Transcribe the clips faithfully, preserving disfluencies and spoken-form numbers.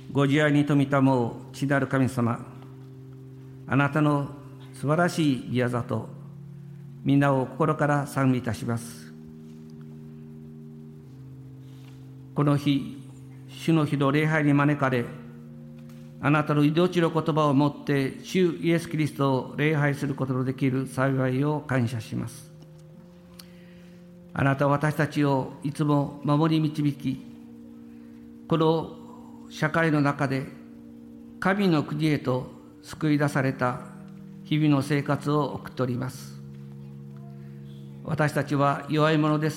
ご自愛に富みたもう父なる神様、あなたの素晴らしい御業と皆を心から賛美いたします。この日、主の日の礼拝に招かれ、あなたの命の言葉をもって主イエス・キリストを礼拝することのできる幸いを感謝します。あなたは私たちをいつも守り導き、この社会の中で神の国へと救い出された日々の生活を送っております。私たちは弱い者です。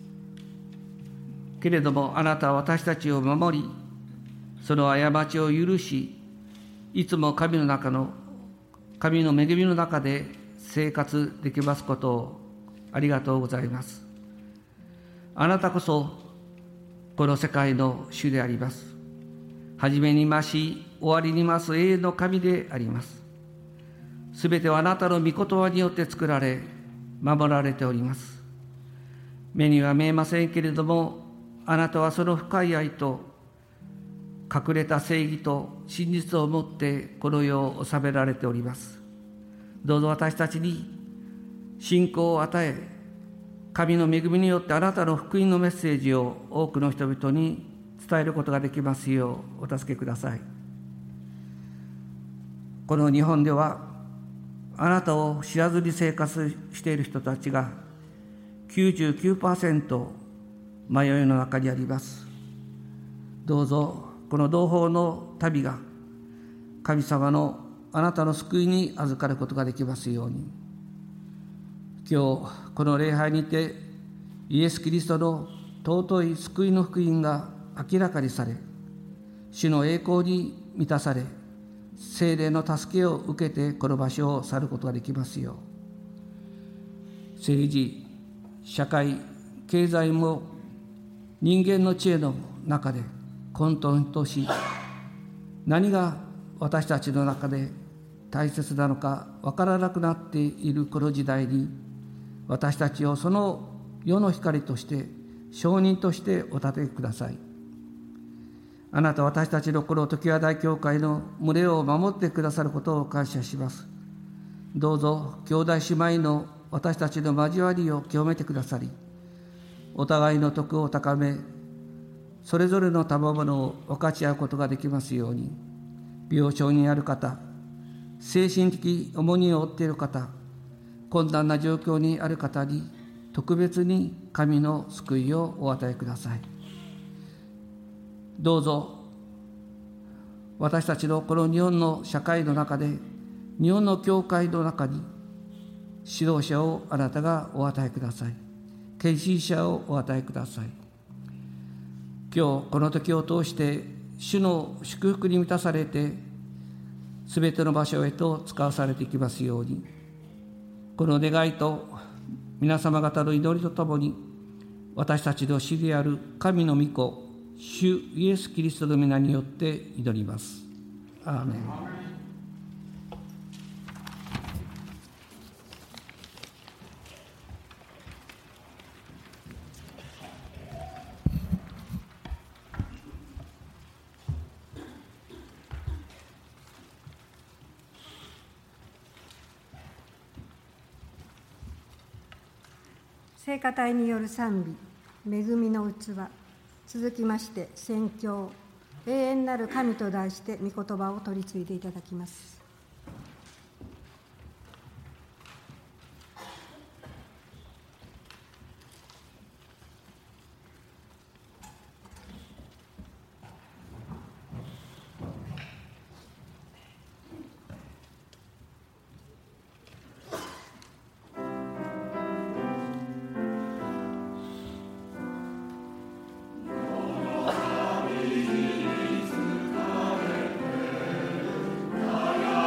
けれどもあなたは私たちを守り、その過ちを許し、いつも神の中の、神の恵みの中で生活できますことをありがとうございます。あなたこそこの世界の主であります。初めにいまし、終わりにいます永遠の神であります。すべてはあなたの御言葉によって作られ、守られております。目には見えませんけれども、あなたはその深い愛と隠れた正義と真実をもってこの世を治められております。どうぞ私たちに信仰を与え、神の恵みによってあなたの福音のメッセージを多くの人々に伝えることができますようお助けください。この日本ではあなたを知らずに生活している人たちが きゅうじゅうきゅうパーセント 迷いの中にあります。どうぞこの同胞の旅が神様のあなたの救いに預かることができますように、今日この礼拝にてイエス・キリストの尊い救いの福音が明らかにされ、主の栄光に満たされ、聖霊の助けを受けてこの場所を去ることができますよう、政治、社会、経済も人間の知恵の中で混沌とし、何が私たちの中で大切なのか分からなくなっているこの時代に、私たちをその世の光として証人としてお立てください。あなたは私たちのこの常盤大教会の群れを守ってくださることを感謝します。どうぞ兄弟姉妹の私たちの交わりを清めてくださり、お互いの徳を高め、それぞれの賜物を分かち合うことができますように、病床にある方、精神的重荷を負っている方、困難な状況にある方に特別に神の救いをお与えください。どうぞ私たちのこの日本の社会の中で、日本の教会の中に指導者をあなたがお与えください。献身者をお与えください。今日この時を通して主の祝福に満たされて、すべての場所へと使わされていきますように、この願いと皆様方の祈りとともに、私たちの主である神の御子、主イエス・キリストの皆によって祈ります。アーメン。 聖歌隊による賛美、恵みの器。続きまして宣教、永遠なる神と題して御言葉を取り継いでいただきます。 Yeah.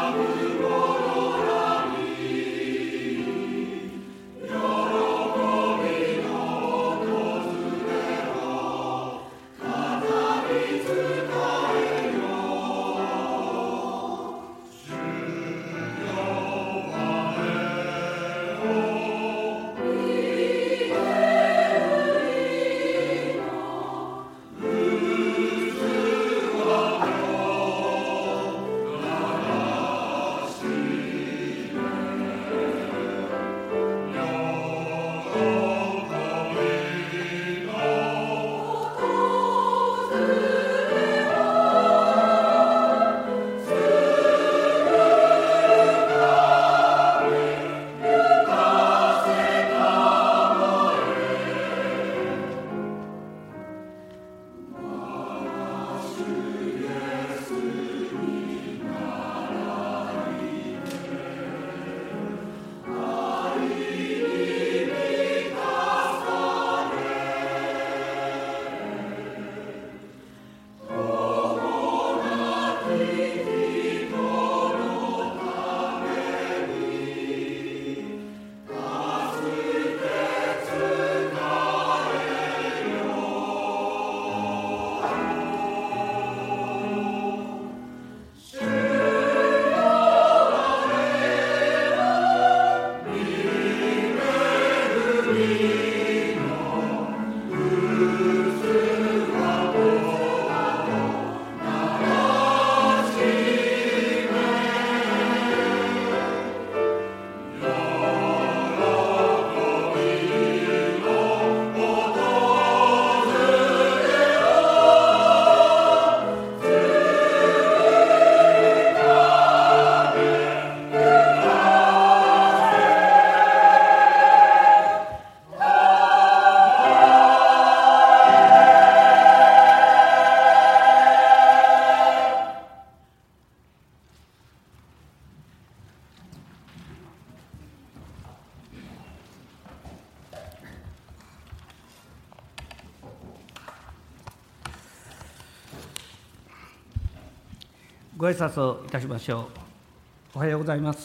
ご挨拶をいたしましょう。おはようございます。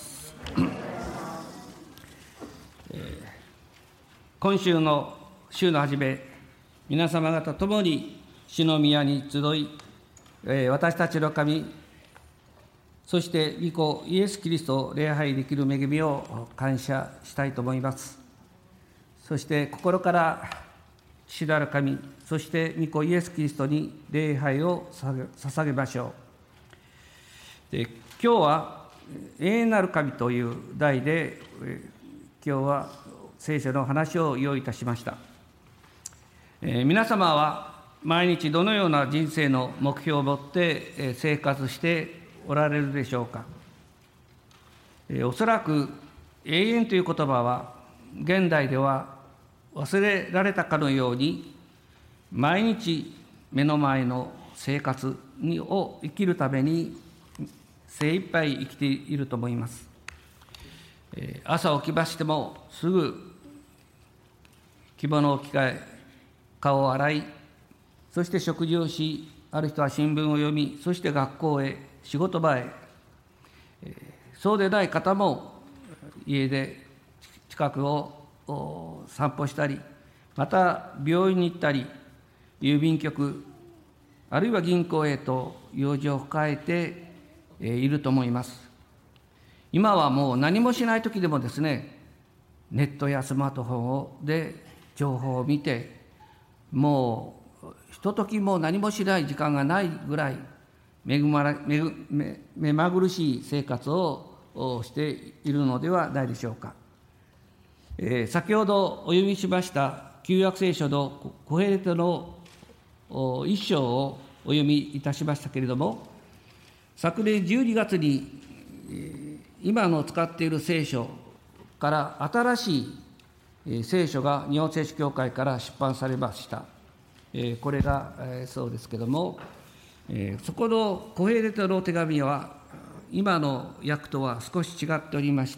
えー、今週の週の初め、皆様方ともに主の宮に集い、えー、私たちの神、そして御子イエス・キリストを礼拝できる恵みを感謝したいと思います。そして心から父なる神、そして御子イエス・キリストに礼拝を捧げましょう。で、今日は永遠なる神という題で、今日は聖書の話を用意いたしました。えー、皆様は毎日どのような人生の目標を持って生活しておられるでしょうか。えー、おそらく永遠という言葉は現代では忘れられたかのように、毎日目の前の生活にを生きるために精一杯生きていると思います。えー、朝起きましてもすぐ着物を着替え、顔を洗い、そして食事をし、ある人は新聞を読み、そして学校へ、仕事場へ、えー、そうでない方も家で近くを散歩したり、また病院に行ったり、郵便局、あるいは銀行へと用事を抱えていると思います。今はもう何もしないときでもですね、ネットやスマートフォンで情報を見て、もうひとときも何もしない時間がないぐらい恵まれ、めぐ、め、目まぐるしい生活をしているのではないでしょうか。えー、先ほどお読みしました旧約聖書のコヘレトの一章をお読みいたしましたけれども、昨年じゅうにがつに、えー、今の使っている聖書から新しい、えー、聖書が日本聖書協会から出版されました。えー、これが、えー、そうですけれども、えー、そこのコヘレトの手紙は今の訳とは少し違っておりまして、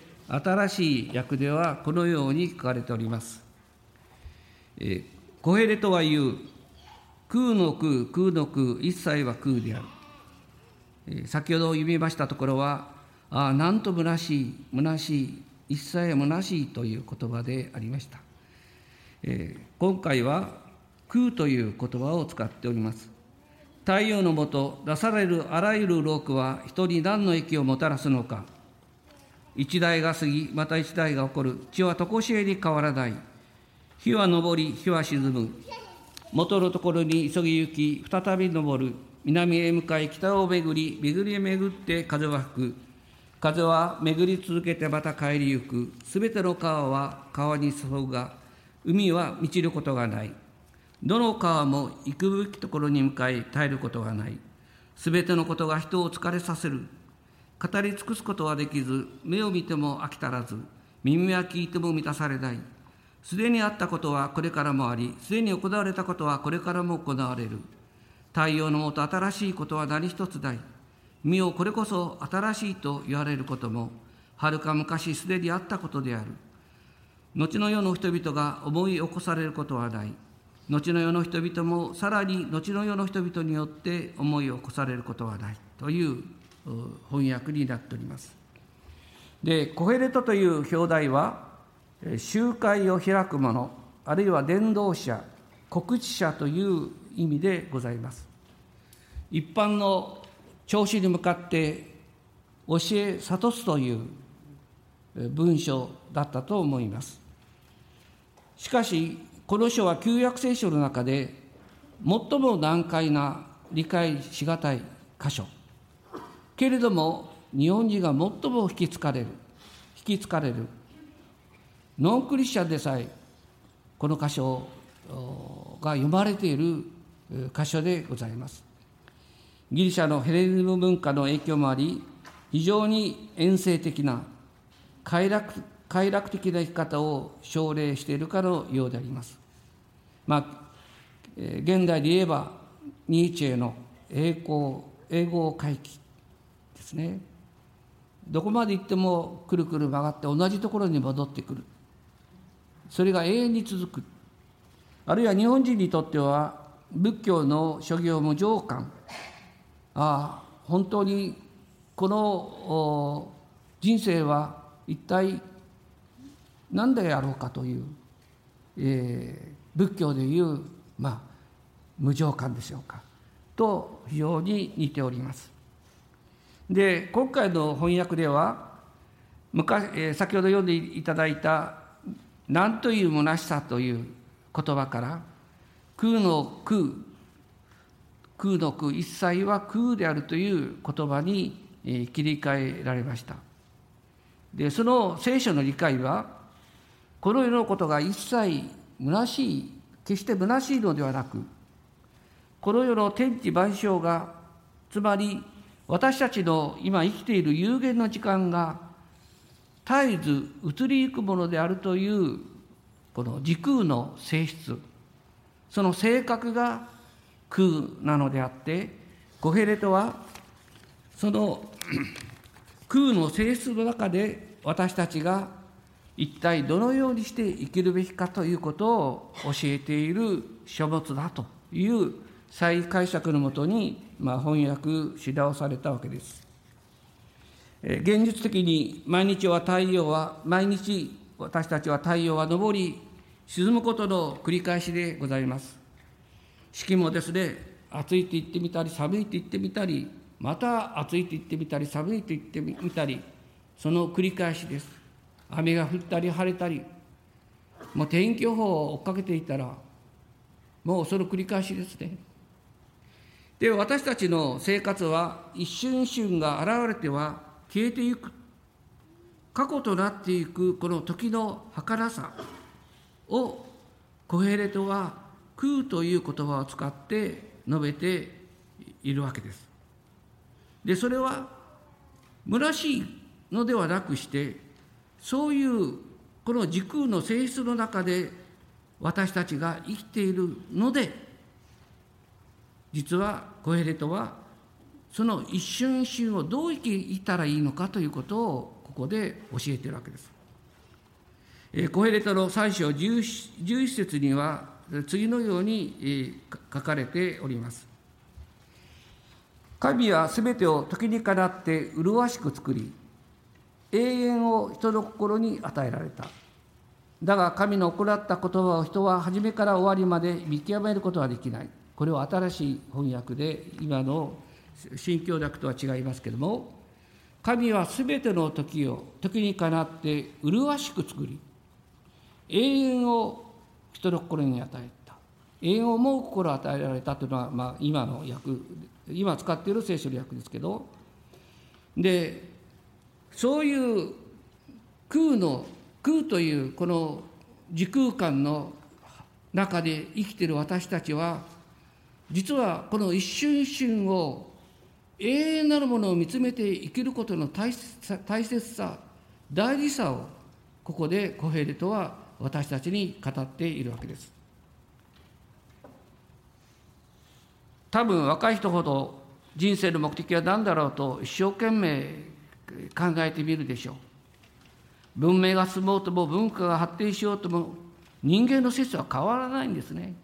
新しい訳ではこのように書かれております。えー、コヘレトは言う、空の空、空の空、一切は空である。えー、先ほど読みましたところは、ああ、なんと虚しい、虚しい、一切は虚しいという言葉でありました。えー、今回は空という言葉を使っております。太陽の下、出されるあらゆる労苦は人に何の益をもたらすのか。一代が過ぎ、また一代が起こる。地は常しえに変わらない。日は昇り、日は沈む。元のところに急ぎ行き、再び昇る。南へ向かい、北を巡り、巡りへ巡って風は吹く。風は巡り続けてまた帰り行く。すべての川は川に注ぐが、海は満ちることがない。どの川も行くべきところに向かい、絶えることがない。すべてのことが人を疲れさせる。語り尽くすことはできず、目を見ても飽き足らず、耳は聞いても満たされない。すでにあったことはこれからもあり、すでに行われたことはこれからも行われる。太陽の下新しいことは何一つない。見よ、これこそ新しいと言われることも、はるか昔すでにあったことである。後の世の人々が思い起こされることはない。後の世の人々もさらに後の世の人々によって思い起こされることはないという翻訳になっております。で、コヘレトという表題は、集会を開く者、あるいは伝道者、告知者という意味でございます。一般の聴衆に向かって教え諭すという文章だったと思います。しかし、この書は旧約聖書の中で最も難解な理解しがたい箇所。けれども日本人が最も引きつかれる、引きつかれるノンクリスチャンでさえこの箇所が読まれている箇所でございます。ギリシャのヘレニズム文化の影響もあり、非常に遠征的な快楽、快楽的な生き方を奨励しているかのようであります。まあ、現代で言えばニーチェの栄光、永劫回帰ですね。どこまで行ってもくるくる曲がって同じところに戻ってくる。それが永遠に続く。あるいは日本人にとっては仏教の諸行無常観、ああ本当にこの人生は一体何であろうかという、えー、仏教でいう、まあ、無常観でしょうかと非常に似ております。で、今回の翻訳では昔、えー、先ほど読んでいただいた何という虚しさという言葉から空の空、空の空、一切は空であるという言葉に切り替えられました。で、その聖書の理解は、この世のことが一切虚しい、決して虚しいのではなく、この世の天地万象が、つまり私たちの今生きている有限の時間が絶えず移りゆくものであるというこの時空の性質、その性格が空なのであって、コヘレトはその空の性質の中で私たちが一体どのようにして生きるべきかということを教えている書物だという再解釈のもとに、まあ、翻訳し直されたわけです。現実的に毎日は太陽は毎日私たちは太陽は昇り沈むことの繰り返しでございます。四季もですね、暑いと言ってみたり寒いと言ってみたり、また暑いと言ってみたり寒いと言ってみたり、その繰り返しです。雨が降ったり晴れたり、もう天気予報を追っかけていたらもうその繰り返しですね。で、私たちの生活は一瞬一瞬が現れては消えていく、過去となっていくこの時の儚さをコヘレトは空という言葉を使って述べているわけです。で、それは虚しいのではなくして、そういうこの時空の性質の中で私たちが生きているので、実はコヘレトはその一瞬一瞬をどう生きたらいいのかということをここで教えているわけです。コヘレトのさん章じゅういち節には次のように書かれております。神はすべてを時にかなって麗しく作り、永遠を人の心に与えられた。だが神の行った言葉を人は初めから終わりまで見極めることはできない。これは新しい翻訳で、今の新教訳とは違いますけれども、神はすべての時を時にかなって麗しく作り、永遠を人の心に与えた。永遠を思う心を与えられたというのは、まあ、今の訳、今使っている聖書の訳ですけど、で、そういう空の、空というこの時空間の中で生きている私たちは、実はこの一瞬一瞬を永遠なるものを見つめて生きることの大切さ、大切さ、大事さをここでコヘレトは私たちに語っているわけです。多分若い人ほど人生の目的は何だろうと一生懸命考えてみるでしょう。文明が進もうとも文化が発展しようとも人間の説は変わらないんですね。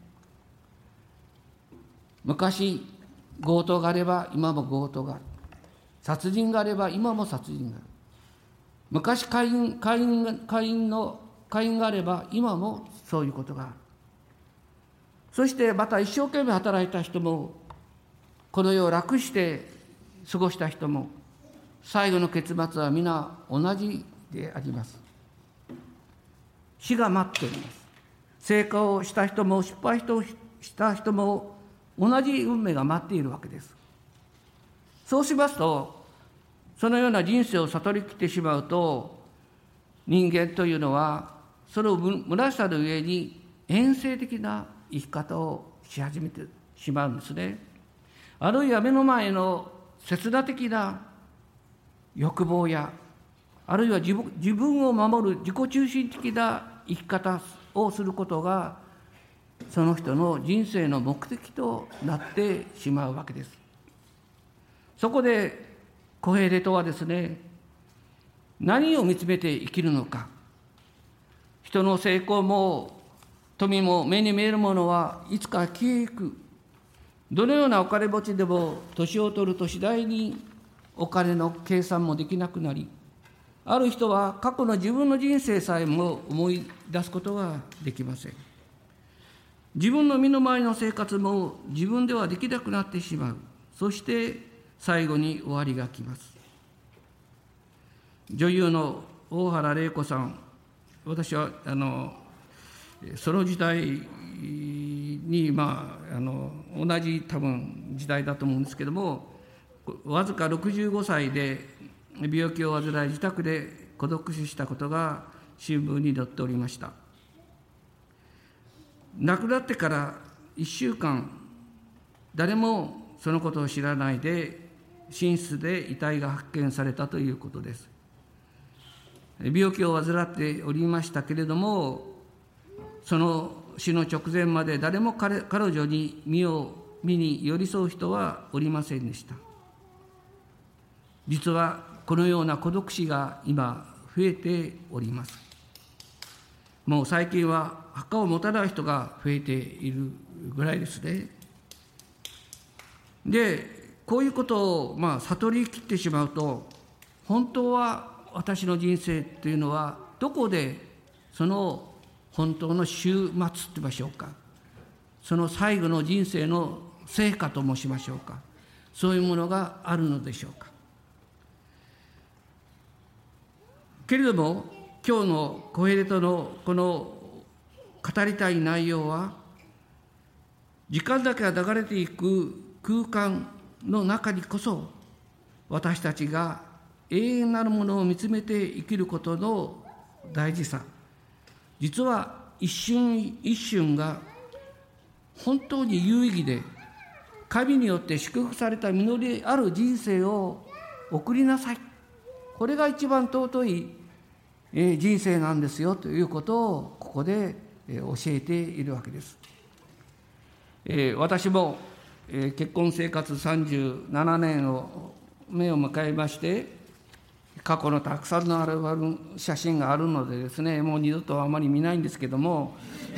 昔強盗があれば今も強盗がある。殺人があれば今も殺人がある。昔会員、会員、会員の会員があれば今もそういうことがある。そしてまた一生懸命働いた人も、この世を楽して過ごした人も、最後の結末は皆同じであります。死が待っています。成功をした人も失敗した人も同じ運命が待っているわけです。そうしますと、そのような人生を悟りきってしまうと、人間というのはその虚しさの上に遠征的な生き方をし始めてしまうんですね。あるいは目の前の切断的な欲望や、あるいは自分、自分を守る自己中心的な生き方をすることが、その人の人生の目的となってしまうわけです。そこでコヘレトはですね、何を見つめて生きるのか。人の成功も富も目に見えるものはいつか消えゆく。 どのようなお金持ちでも年を取ると次第にお金の計算もできなくなり、ある人は過去の自分の人生さえも思い出すことができません。自分の身の回りの生活も自分ではできなくなってしまう。そして最後に終わりが来ます。女優の大原麗子さん、私はあのその時代に、まあ、あの同じ多分時代だと思うんですけども、わずかろくじゅうごさいで病気を患い自宅で孤独死したことが新聞に載っておりました。亡くなってからいっしゅうかん、誰もそのことを知らないで寝室で遺体が発見されたということです。病気を患っておりましたけれども、その死の直前まで誰も 彼, 彼女に身を身に寄り添う人はおりませんでした。実はこのような孤独死が今増えております。もう最近は墓を持たない人が増えているぐらいですね。で、こういうことをまあ悟りきってしまうと、本当は私の人生というのはどこでその本当の終末と言いましょうか、その最後の人生の成果と申しましょうか、そういうものがあるのでしょうか。けれども今日のコヘレトのこの語りたい内容は、時間だけが流れていく空間の中にこそ私たちが永遠なるものを見つめて生きることの大事さ、実は一瞬一瞬が本当に有意義で、神によって祝福された実りある人生を送りなさい、これが一番尊い人生なんですよということをここで教えているわけです。私も結婚生活さんじゅうななねんを目を迎えまして、過去のたくさんのアルバム写真があるのでですね、もう二度とあまり見ないんですけども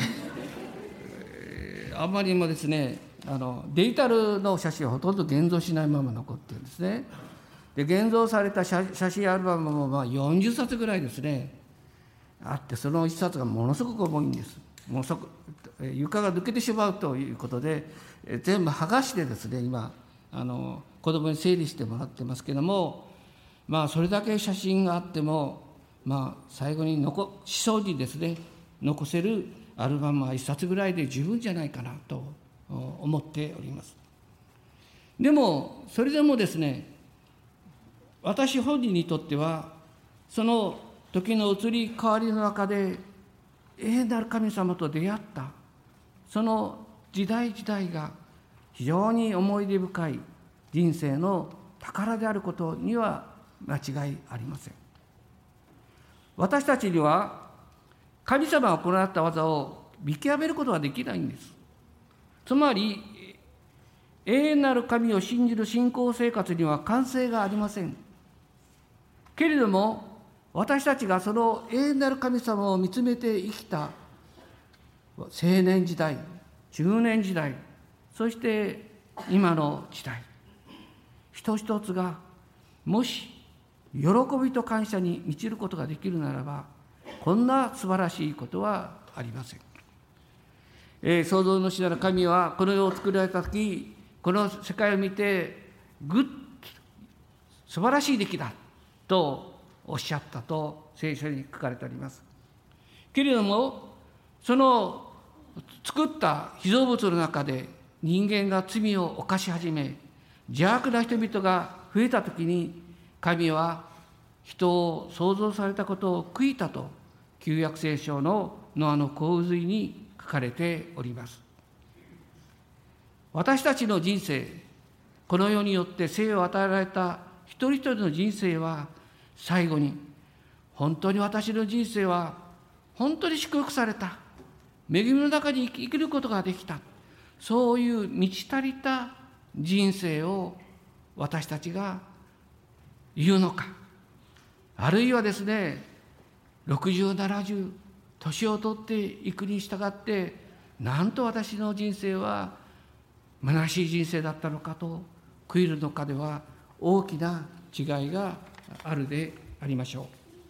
あまりにもですね、あのデジタルの写真はほとんど現像しないまま残ってるんですね。で、現像された 写, 写真アルバムもまあよんじゅっさつぐらいですねあって、そのいっさつがものすごく重いんです。ものすごく床が抜けてしまうということで、全部剥がしてですね、今あの子供に整理してもらってますけども、まあそれだけ写真があっても、まあ最後に残しそうにですね残せるアルバムはいっさつぐらいで十分じゃないかなと思っております。でもそれでもですね、私本人にとってはその時の移り変わりの中で永遠なる神様と出会ったその時代時代が非常に思い出深い人生の宝であることには間違いありません。私たちには神様が行った技を見極めることができないんです。つまり永遠なる神を信じる信仰生活には完成がありません。けれども私たちがその永遠なる神様を見つめて生きた青年時代、中年時代、そして今の時代、一つ一つがもし喜びと感謝に満ちることができるならば、こんな素晴らしいことはありません。えー、創造主なる神はこの世を作られたとき、この世界を見てグッ素晴らしい出来だとおっしゃったと聖書に書かれております。けれどもその作った被造物の中で人間が罪を犯し始め、邪悪な人々が増えたときに、神は人を創造されたことを悔いたと旧約聖書のノアの洪水に書かれております。私たちの人生、この世によって生を与えられた一人一人の人生は、最後に本当に私の人生は本当に祝福された、恵みの中に生きることができた、そういう満ち足りた人生を私たちが言うのか、あるいはですねろくじゅう、ななじゅう年を取っていくに従って、なんと私の人生は虚しい人生だったのかと悔いるのかでは大きな違いがあるでありましょう。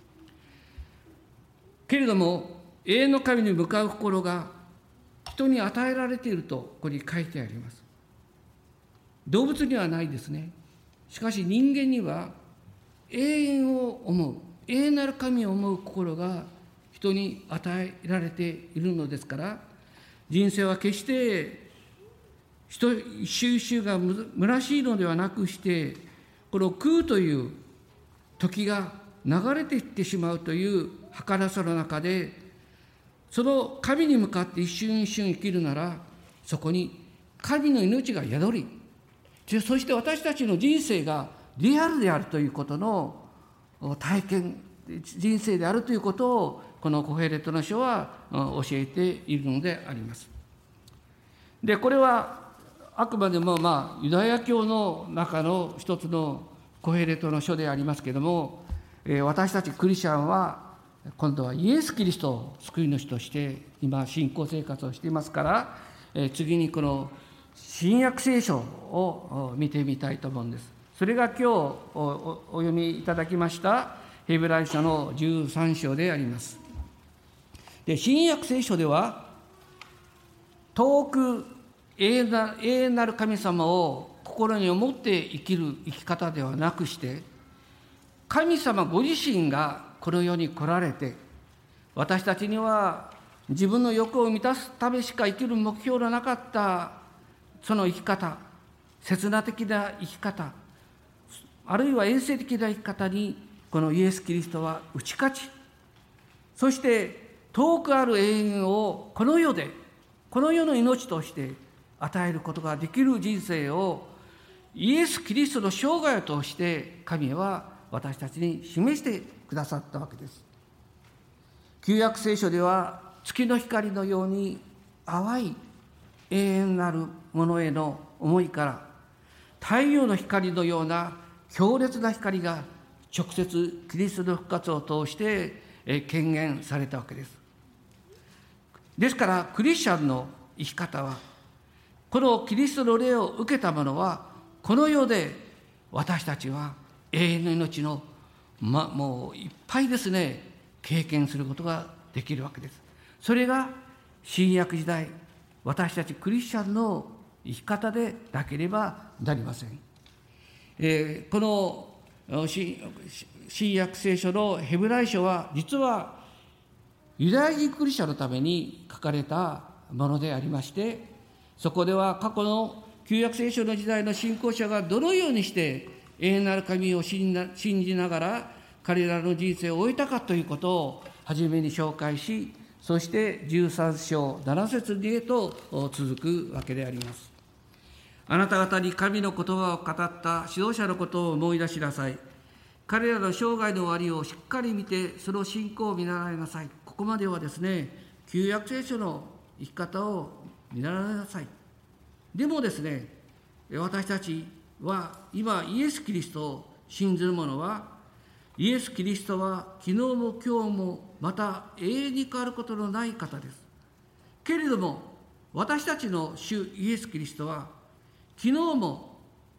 けれども永遠の神に向かう心が人に与えられているとここに書いてあります。動物にはないですね。しかし人間には永遠を思う、永遠なる神を思う心が人に与えられているのですから、人生は決して一周一周が虚しいのではなくして、この空という時が流れていってしまうという儚さの中で、その神に向かって一瞬一瞬生きるなら、そこに神の命が宿り、そして私たちの人生がリアルであるということの体験、人生であるということをこのコヘレトの書は教えているのであります。で、これはあくまでもまあユダヤ教の中の一つのコヘレトの書でありますけれども、私たちクリスチャンは今度はイエス・キリストを救い主として今信仰生活をしていますから、次にこの新約聖書を見てみたいと思うんです。それが今日お読みいただきましたヘブライ書のじゅうさん章であります。で、新約聖書では遠く永遠な、永遠なる神様を心に思って生きる生き方ではなくして、神様ご自身がこの世に来られて、私たちには自分の欲を満たすためしか生きる目標のなかったその生き方、刹那的な生き方、あるいは遠征的な生き方にこのイエス・キリストは打ち勝ち、そして遠くある永遠をこの世で、この世の命として与えることができる人生をイエス・キリストの生涯を通して神は私たちに示してくださったわけです。旧約聖書では月の光のように淡い永遠なるものへの思いから、太陽の光のような強烈な光が直接キリストの復活を通して権限されたわけです。ですからクリスチャンの生き方は、このキリストの霊を受けた者はこの世で私たちは永遠の命の、ま、もういっぱいですね経験することができるわけです。それが新約時代、私たちクリスチャンの生き方でなければなりません。えー、この新約聖書のヘブライ書は実はユダヤ人クリスチャンのために書かれたものでありまして、そこでは過去の旧約聖書の時代の信仰者がどのようにして永遠なる神を信じながら彼らの人生を終えたかということを初めに紹介し、そしてじゅうさん章なな節へと続くわけであります。あなた方に神の言葉を語った指導者のことを思い出しなさい。彼らの生涯の終わりをしっかり見て、その信仰を見習いなさい。ここまではですね、旧約聖書の生き方を見習いなさい。でもですね、私たちは今イエス・キリストを信ずる者は、イエス・キリストは昨日も今日もまた永遠に変わることのない方です。けれども私たちの主イエス・キリストは昨日も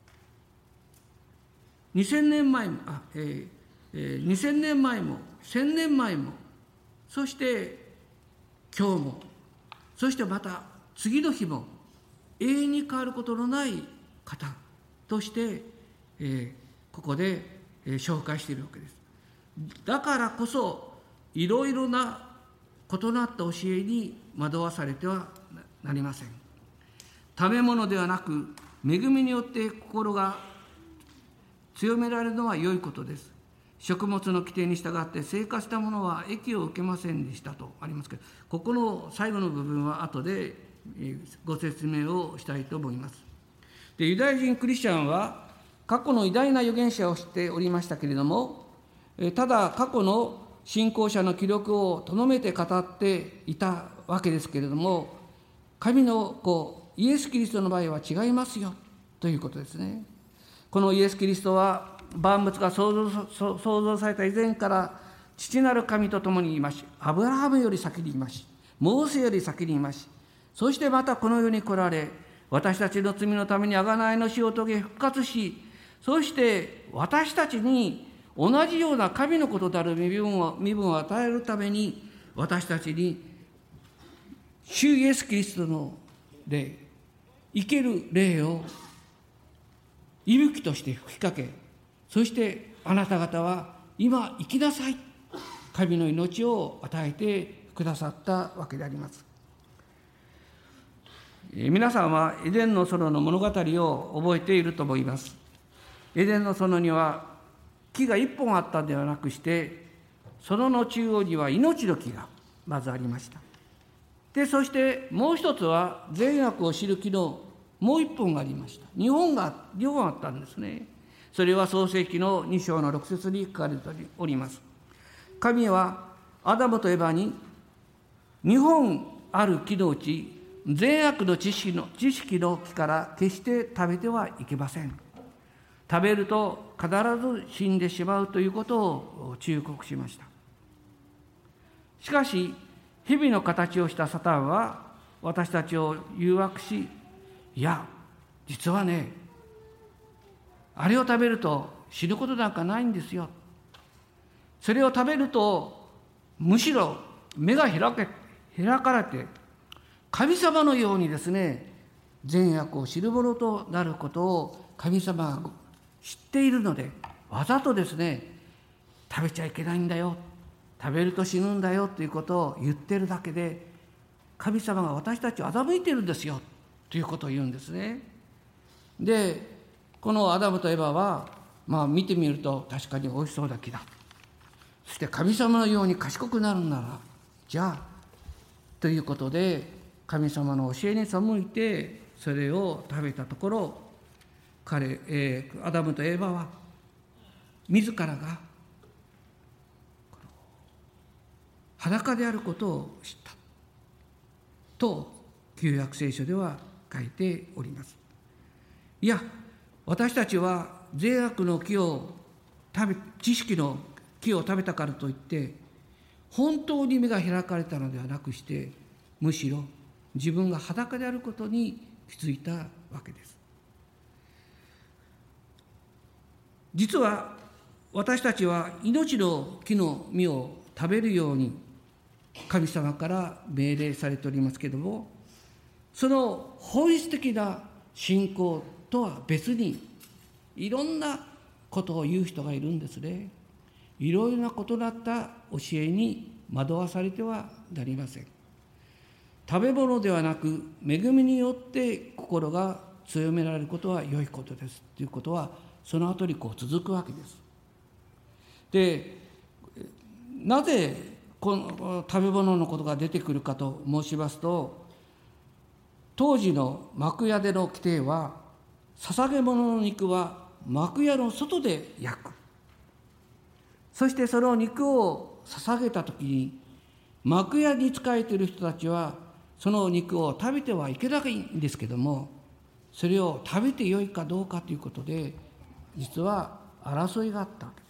にせんねんまえもあ、えーえー、にせんねんまえもせんねんまえも、そして今日も、そしてまた次の日も永遠に変わることのない方として、えー、ここで、えー、紹介しているわけです。だからこそいろいろな異なった教えに惑わされてはなりません。食べ物ではなく恵みによって心が強められるのは良いことです。食物の規定に従って生活した者は益を受けませんでしたとありますけど、ここの最後の部分は後でご説明をしたいと思います。で、ユダヤ人クリスチャンは過去の偉大な預言者を知っておりましたけれども、ただ過去の信仰者の記録をとどめて語っていたわけですけれども、神の子イエス・キリストの場合は違いますよということですね。このイエス・キリストは万物が創造、創造された以前から父なる神と共にいまし、アブラハムより先にいまし、モーセより先にいまし、そしてまたこの世に来られ、 私たちの罪のために贖いの死を遂げ復活し、そして私たちに同じような神のことである身分を、身分を与えるために、私たちに主イエス・キリストの霊、生ける霊を息吹として吹きかけ、そしてあなた方は今生きなさい、神の命を与えてくださったわけであります。皆さんはエデンの園の物語を覚えていると思います。エデンの園には木が一本あったのではなくして、園の中央には命の木がまずありました。で、そしてもう一つは善悪を知る木のもう一本がありました。二本が二本あったんですね。それは創世記のに章のろく節に書かれております。神はアダムとエバに二本ある木のうち善悪の知識の知識の木から決して食べてはいけません。食べると必ず死んでしまうということを忠告しました。しかし蛇の形をしたサタンは私たちを誘惑し、いや実はね、あれを食べると死ぬことなんかないんですよ。それを食べるとむしろ目が開け開かれて神様のようにですね、善悪を知る者となることを神様が知っているので、わざとですね、食べちゃいけないんだよ、食べると死ぬんだよということを言ってるだけで、神様が私たちを欺いているんですよということを言うんですね。で、このアダムとエバは、まあ見てみると確かに美味しそうな木だ。そして神様のように賢くなるなら、じゃあということで神様の教えに背いてそれを食べたところ、彼、えー、アダムとエバは自らが裸であることを知ったと旧約聖書では書いております。いや、私たちは善悪の木を食べ、知識の木を食べたからといって本当に目が開かれたのではなくして、むしろ自分が裸であることに気づいたわけです。実は私たちは命の木の実を食べるように神様から命令されておりますけれども、その本質的な信仰とは別にいろんなことを言う人がいるんですね。いろいろな異なった教えに惑わされてはなりません。食べ物ではなく恵みによって心が強められることは良いことですということは、その後にこう続くわけです。で、なぜこの食べ物のことが出てくるかと申しますと、当時の幕屋での規定は、捧げ物の肉は幕屋の外で焼く。そしてその肉を捧げたときに、幕屋に仕えている人たちはその肉を食べてはいけないんですけども、それを食べてよいかどうかということで実は争いがあったわけです。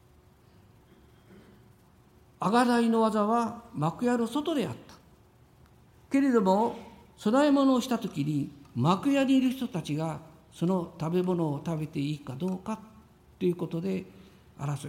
贖いの技は幕屋の外であったけれども、供え物をしたときに幕屋にいる人たちがその食べ物を食べていいかどうかということで争いがあった。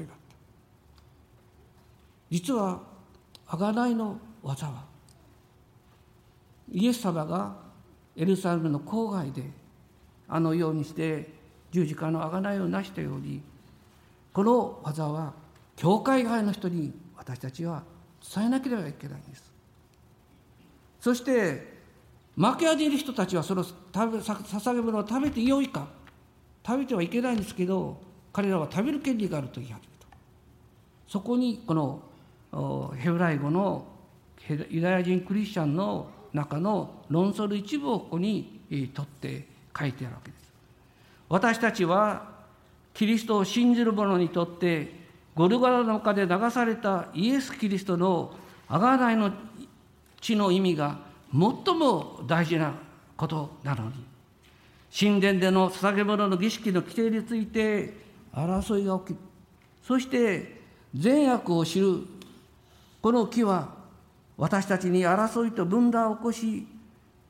実は贖いの技は、イエス様がエルサレムの郊外であのようにして十字架の贖いを成したように、この技は教会外の人に私たちは伝えなければいけないんです。そして幕屋にいる人たちはその捧げ物を食べてよいか、食べてはいけないんですけど、彼らは食べる権利があると言い始めた。そこにこのヘブライ語のユダヤ人クリスチャンの中の論争の一部をここに取って書いてあるわけです。私たちはキリストを信じる者にとってゴルゴタの丘で流されたイエス・キリストの贖いの血の意味が最も大事なことなのに、神殿での捧げ物の儀式の規定について争いが起きる。そして善悪を知るこの木は私たちに争いと分断を起こし、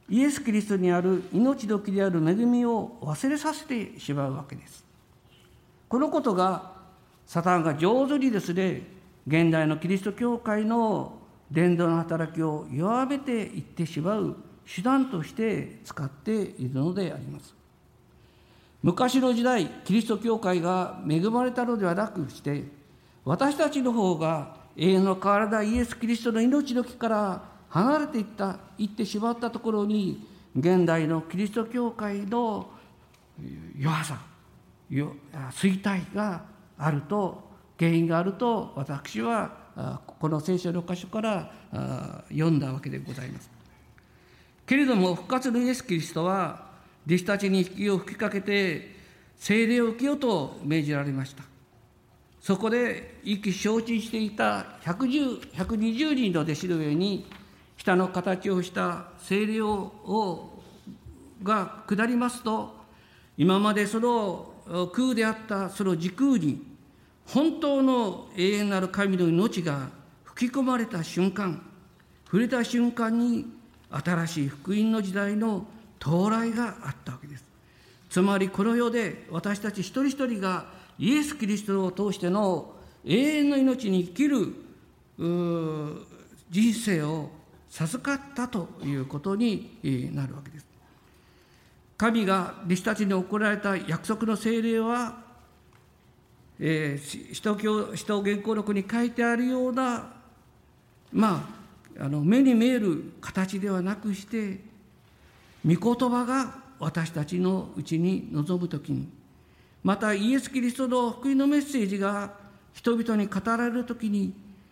イエス・キリストにある命どきである恵みを忘れさせてしまうわけです。このことがサタンが上手にですね、現代のキリスト教会の伝道の働きを弱めていってしまう手段として使っているのであります。昔の時代、キリスト教会が恵まれたのではなくして、私たちの方が永遠の変わらないイエス・キリストの命の木から離れていった行ってしまったところに、現代のキリスト教会の弱さ、衰退があると、原因があると私はこの聖書の箇所から読んだわけでございます。けれども復活のイエス・キリストは弟子たちに息を吹きかけて聖霊を受けようと命じられました。そこで意気消沈していたひゃくじゅう、ひゃくにじゅうにんの弟子の上に舌の形をした聖霊をが下りますと、今までその空であったその時空に本当の永遠なる神の命が吹き込まれた瞬間、触れた瞬間に新しい福音の時代の到来があったわけです。つまりこの世で私たち一人一人がイエス・キリストを通しての永遠の命に生きる人生を授かったということになるわけです。神が弟子たちに送られた約束の聖霊は、えー、使徒教、使徒言行録に書いてあるような、まあ、あの目に見える形ではなくして、御言葉が私たちのうちに臨むときに、またイエス・キリストの福音のメッセージが人々に語られるときに、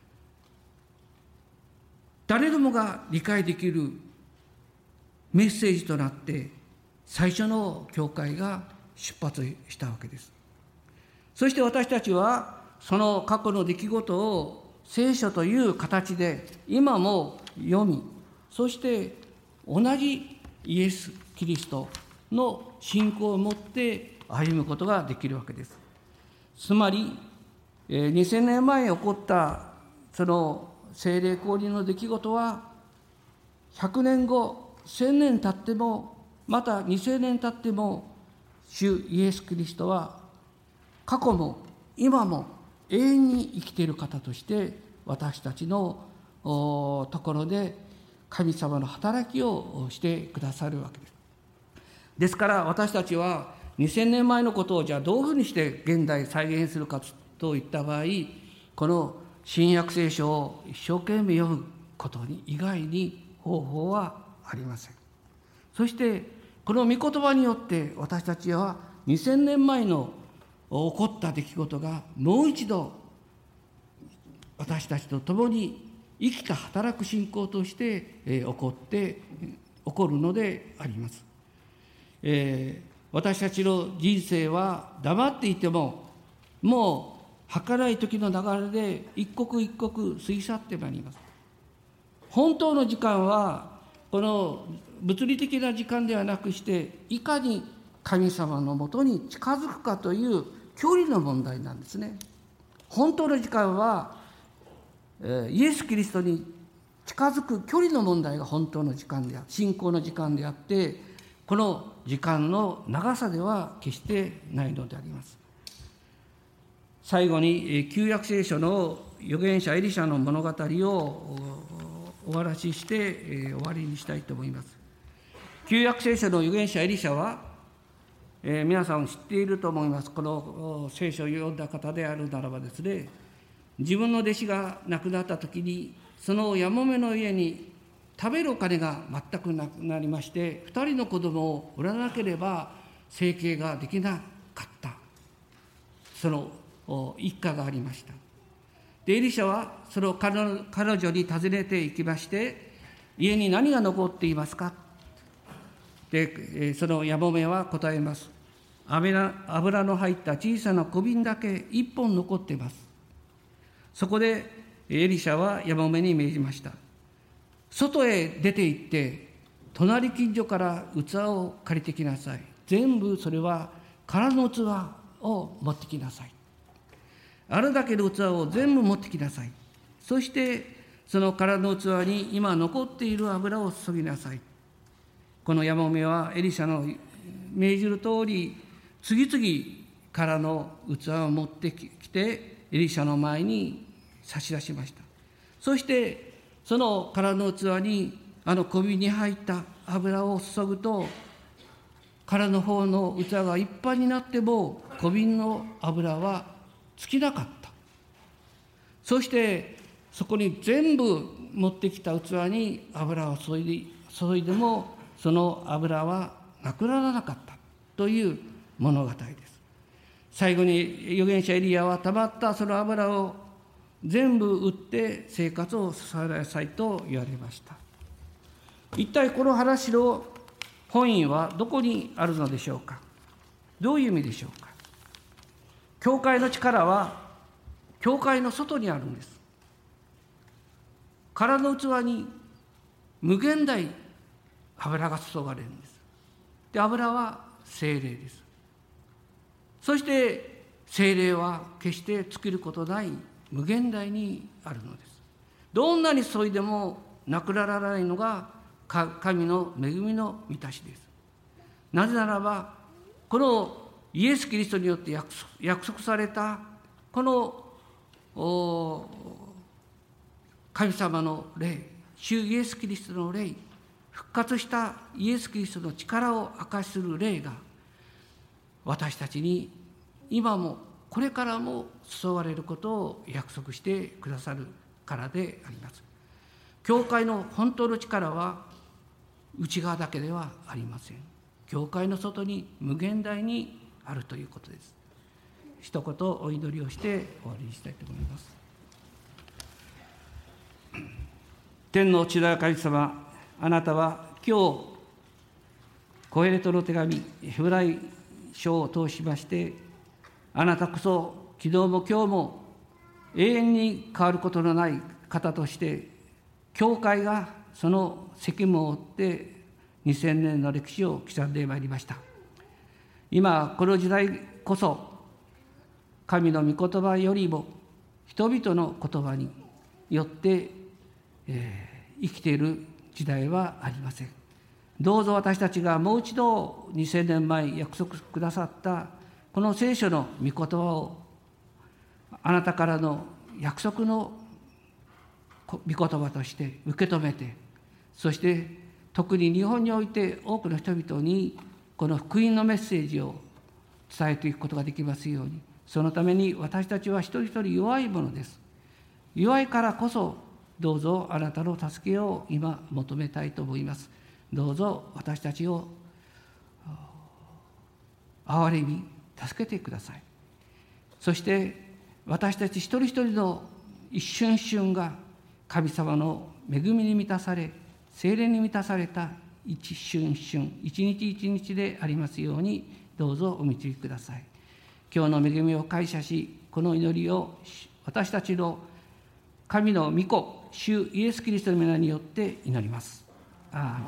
誰でもが理解できるメッセージとなって最初の教会が出発したわけです。そして私たちはその過去の出来事を聖書という形で今も読み、そして同じイエス・キリストの信仰を持って歩むことができるわけです。つまりにせんねんまえに起こったその聖霊降臨の出来事はひゃくねんご、せんねん経っても、またにせんねん経っても、主イエス・キリストは過去も今も永遠に生きている方として私たちのところで神様の働きをしてくださるわけです。ですから私たちはにせんねんまえのことをじゃあどういうふうにして現代再現するかといった場合、この新約聖書を一生懸命読むことに以外に方法はありません。そしてこの御言葉によって私たちはにせんねんまえの起こった出来事がもう一度私たちと共に生きた働く信仰として起こって起こるのであります。えー、私たちの人生は黙っていてももう儚い時の流れで一刻一刻過ぎ去ってまいります。本当の時間はこの物理的な時間ではなくして、いかに神様のもとに近づくかという距離の問題なんですね。本当の時間はイエス・キリストに近づく距離の問題が本当の時間である、信仰の時間であって、この時間の長さでは決してないのであります。最後に旧約聖書の預言者エリシャの物語をお話しして終わりにしたいと思います。旧約聖書の預言者エリシャは、えー、皆さん知っていると思います。この聖書を読んだ方であるならばですね、自分の弟子が亡くなった時に、そのやもめの家に食べるお金が全くなくなりまして、二人の子供を売らなければ生計ができなかった、その一家がありました。でエリシャはその彼女に尋ねていきまして、家に何が残っていますか。でそのやもめは答えます。油の入った小さな小瓶だけ一本残っています。そこでエリシャはやもめに命じました。外へ出て行って隣近所から器を借りてきなさい。全部それは空の器を持ってきなさい。あるだけの器を全部持ってきなさい。そしてその空の器に今残っている油を注ぎなさい。 このヤモメはエリシャの命じる通り、次々空の器を持ってきてエリシャの前に差し出しました。そしてその空の器にあの小瓶に入った油を注ぐと、空の方の器がいっぱいになっても小瓶の油は尽きなかった。そしてそこに全部持ってきた器に油を注いで、注いでもその油はなくならなかったという物語です。最後に預言者エリヤはたまったその油を全部売って生活を支えなさいと言われました。一体この話の本意はどこにあるのでしょうか。どういう意味でしょうか。教会の力は教会の外にあるんです。空の器に無限大油が注がれるんです。で、油は聖霊です。そして聖霊は決して尽きることない無限大にあるのです。どんなに注いでもなくならないのが神の恵みの満たしです。なぜならば、このイエス・キリストによって約束、約束されたこの神様の霊、主イエス・キリストの霊、復活したイエス・キリストの力を証しする霊が私たちに今もこれからも注がれることを約束してくださるからであります。教会の本当の力は内側だけではありません。教会の外に無限大にあるということです。一言お祈りをして終わりにしたいと思います。天の地な神様、あなたは今日コヘレトの手紙ヘブライ書を通しまして、あなたこそ昨日も今日も永遠に変わることのない方として、教会がその責務を負ってにせんねんの歴史を刻んでまいりました。今この時代こそ神の御言葉よりも人々の言葉によって、えー、生きている時代はありません。どうぞ私たちがもう一度にせんねんまえ約束くださったこの聖書の御言葉をあなたからの約束の御言葉として受け止めて、そして特に日本において多くの人々にこの福音のメッセージを伝えていくことができますように、そのために私たちは一人一人弱いものです。弱いからこそどうぞあなたの助けを今求めたいと思います。どうぞ私たちを憐れみ助けてください。そして私たち一人一人の一瞬一瞬が神様の恵みに満たされ、聖霊に満たされた一瞬一瞬、一日一日でありますようにどうぞお導きください。今日の恵みを感謝し、この祈りを私たちの神の御子、主イエス・キリストの皆によって祈ります。アーメン。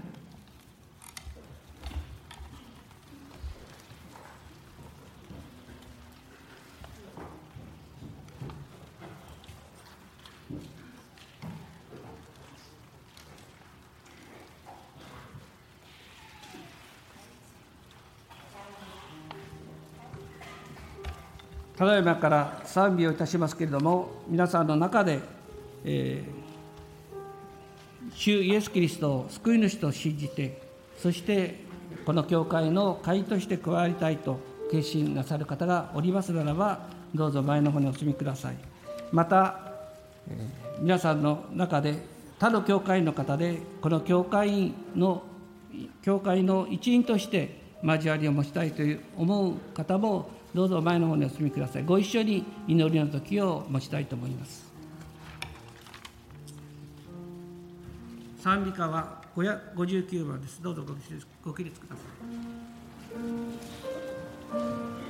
ただいまから賛美をいたしますけれども、皆さんの中で、えー、主イエス・キリストを救い主と信じて、そしてこの教会の会員として加わりたいと決心なさる方がおりますならば、どうぞ前の方にお進みください。また、えー、皆さんの中で他の教会員の方でこの教会員の教会の一員として交わりを持ちたいという思う方もどうぞ前の方にお進みください。ご一緒に祈りの時を持ちたいと思います。賛美歌はごひゃくごじゅうきゅうばんです。どうぞご起立ください。